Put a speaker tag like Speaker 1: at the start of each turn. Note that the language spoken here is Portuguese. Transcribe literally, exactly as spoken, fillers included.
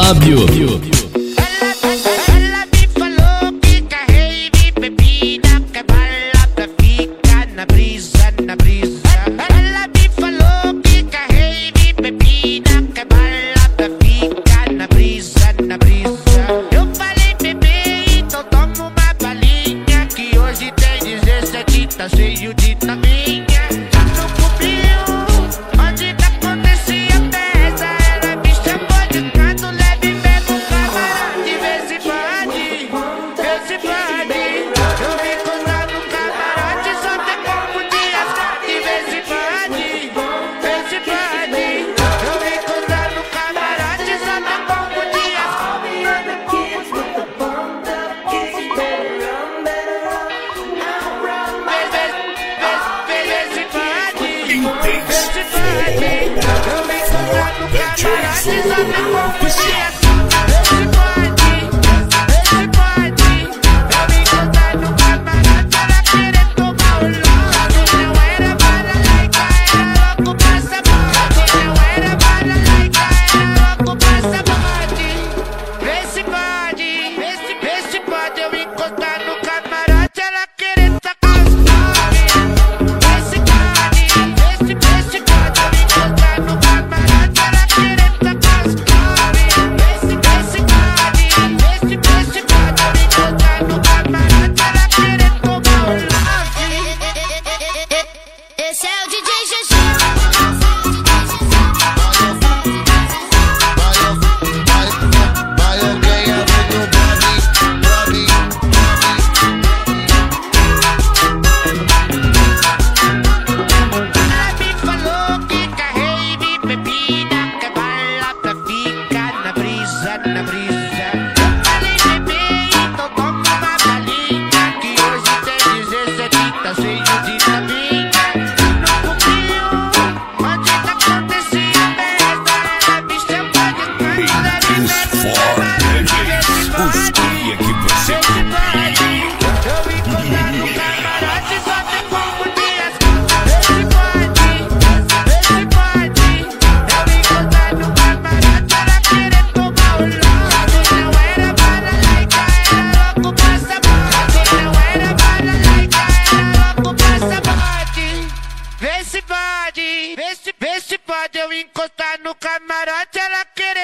Speaker 1: Fábio.
Speaker 2: Ela me falou que quer rave, bebida, quer balada, fica na brisa, na brisa. Ela me falou que quer rave, bebida, quer balada, fica na brisa, na brisa. Eu falei, bebê, então toma uma balinha, que hoje tem dezessete, tá cheio de taminha. Já não cobriu onde tá acontecia a festa. Ela me chamou de canto leve, mesmo camarote. Vê se pode, vê se pode. Eu me encontrar no camarote, só tem como de asfalto. Vê se pode, vê se pode. Eu me encontrar no camarote, só tem como de asfalto.
Speaker 3: Esse é o D J G G.
Speaker 2: Ela me falou que quer rave, bebida, quer balada, fica na brisa, na brisa. Eu falei, bebê, então toma uma balinha, que hoje tem dezessete, tá cheio de taminha.
Speaker 4: Os cria que você copia.
Speaker 2: Eu me encontrar no camarote, só tem como de asfalto. Vê se pode, vê se pode. Eu me encontrar no camarote, ela querer tomar o lote. Não era bala laica, era louco passaporte. Não era bala laica, era louco passaporte. Vê se pode, vê se, vê se pode. Eu encostar no camarote, ela querer